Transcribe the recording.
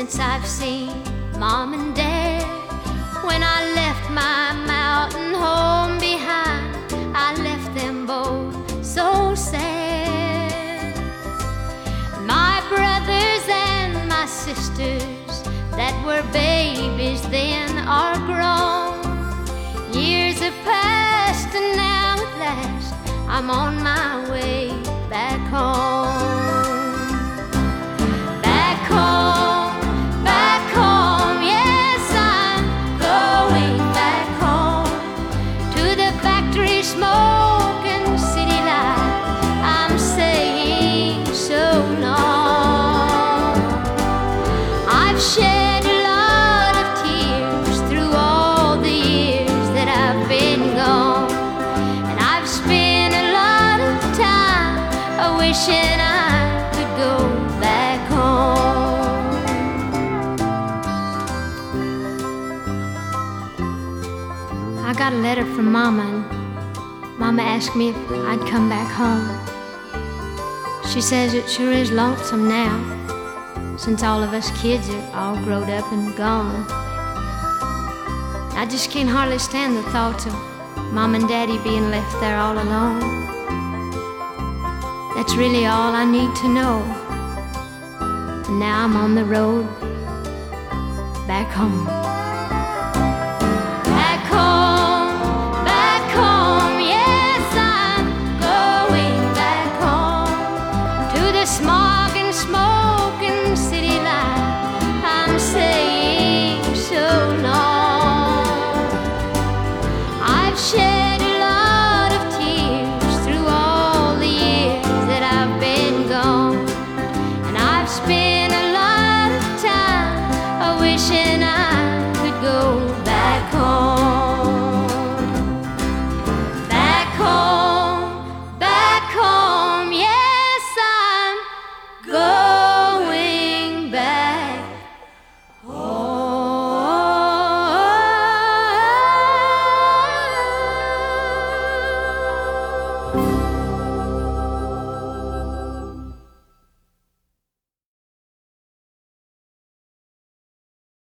since I've seen Mom and Dad. When I left my mountain home behind, I left them both so sad. My brothers and my sisters that were babies then are grown. Years have passed and now at last I'm on my way back home. Back home, back home, yes, I'm going back home. To the factory smoke and city life, I'm saying so long. I've shed a lot of tears through all the years that I've been gone, and I've spent a lot of time wishing I could go back home. I got a letter from Mama, and Mama asked me if I'd come back home. She says it sure is lonesome now, since all of us kids are all growed up and gone. I just can't hardly stand the thoughts of Mom and Daddy being left there all alone. That's really all I need to know. And now I'm on the road back home.